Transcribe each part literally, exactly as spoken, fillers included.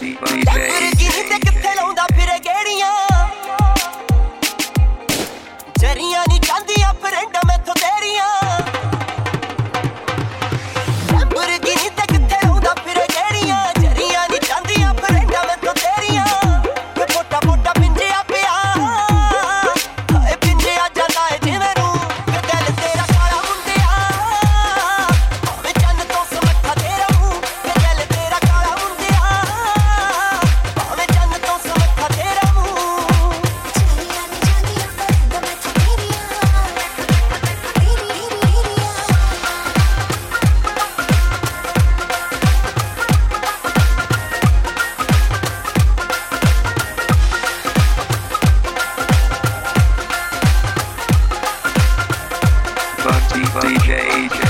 ਤੇ ਕਿੱਥੇ ਲਾਉਂਦਾ ਫਿਰੇ ਗੇੜੀਆਂ ਜਰੀਆਂ ਨਹੀਂ ਜਾਂਦੀਆਂ ਫਰੈਂਡ ਮੈਥੋਂ ਤੇਰੀਆਂ ਬੁਰਗੀ ਤੇ ਕਿੱਥੇ ਲਾਉਂਦਾ ਫਿਰੇ ਗੇੜੀਆਂ ਜਰੀਆਂ ਨਹੀਂ ਜਾਂਦੀਆਂ ਫਰੈਂਡ ਮੈਥੋਂ ਤੇਰੀਆਂ ਵੇ ਮੋਟਾ ਮੋਟਾ ਪਿੰਜਿਆ ਪਿਆ ਹਾਏ ਪਿੰਜਿਆ ਜਾਂਦਾ ਏ ਜਿਵੇਂ ਨੂੰ ਵੇ ਦਿਲ ਤੇਰਾ ਕਾਲਾ ਮੁੰਡਿਆ ਵੇ ਚੰਨ ਤੋਂ ਸਮੱਖਾ ਤੇਰਾ ਮੂੰਹ ਵੇ ਦਿਲ ਤੇਰਾ ਕਾਲਾ ਮੁੰਡਿਆ ਵੇ ਚੰਨ ਤੋਂ ਸਮੱਖਾ ਤੇਰਾ ਮੂੰਹ D J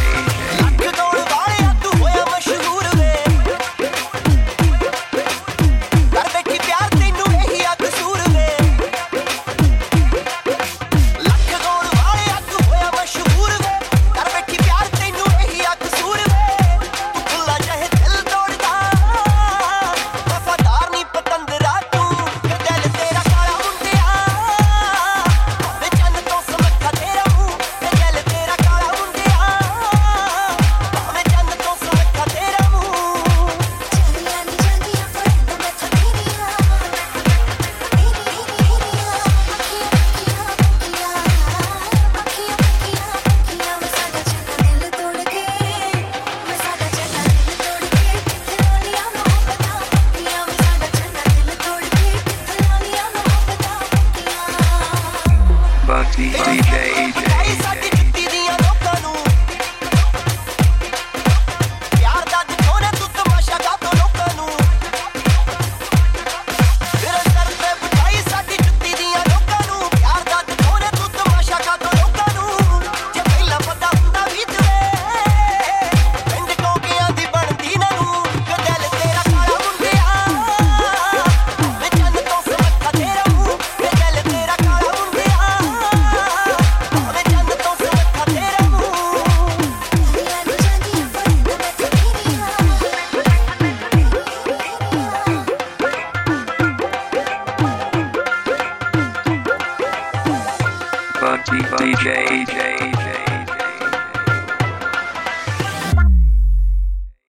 D J